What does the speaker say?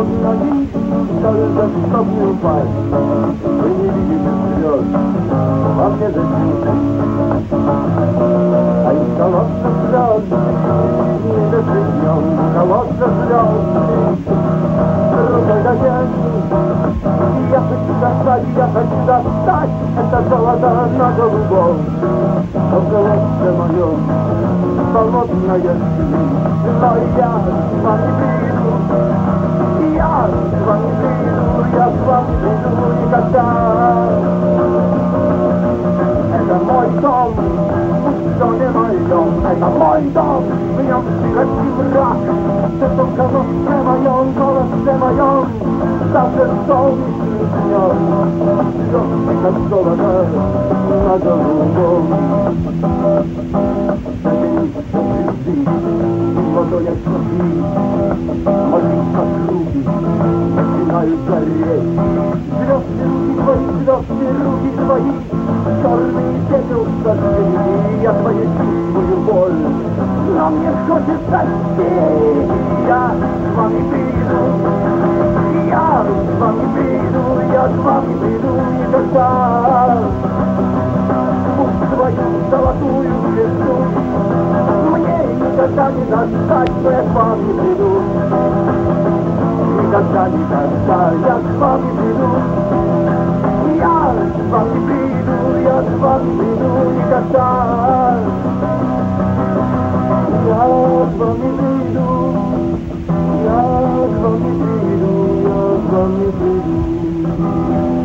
ноги, кажется, чтоб не упасть. Вы не видите слез, во мне зачем? А из колодца слез, не дождем, колодца слез, рукой дотянешь. Я хочу достать это золото на голубом. В колодце моем болотная жизнь, но я с вами приду, я с вами приду, я с вами приду никогда. Это мой дом, пусть он не мой дом, это мой дом, в нем смерть и мрак. Это в колодце моем, колодце моем, даже солнечный днем, звезды как золото на голубом. Ладонях смотри, молись от руки, начинают гореть. Звезды руки твои, черный пепел сожгли. Я твою чувствую боль, но мне хочется петь. Я с вами приду, я с вами приду, я с вами приду никогда. Пусть твою золотую звезду мне никогда не достать, но я с вами приду. Никогда, никогда я с вами приду. Я с вами приду, я с вами приду никогда. Я с вами приду, я с вами приду, я с вами приду.